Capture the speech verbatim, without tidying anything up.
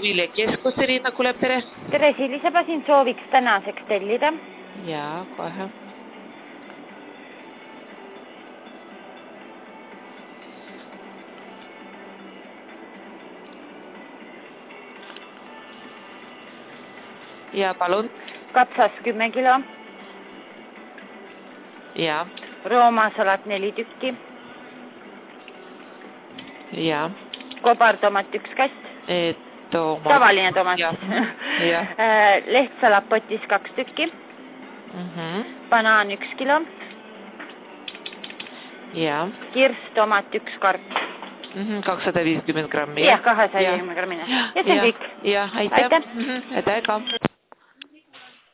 Viljakeskus, Riina kuuleb, tere. Tere, Siliseba siin sooviks tänaseks tellida. Jaa, kohe. Ja palun. Kapsas kümme kilo. Jaa. Roomasalat neli tükki. Jaa. Kobartomat üks kast. E, tomat. Tavaline tomat. Ja. Ja. Lehtsalat potis kaks tükki. Mm-hmm. Banaan üks kilo. Jaa. Kirss tomat üks karp. Mm-hmm. kakssada viiskümmend grammi. Jah, kahesaja viiskümmend grammine. Ja see on kõik. Jah, aitäh. Aitäh. Mm-hmm. Aitäh ka.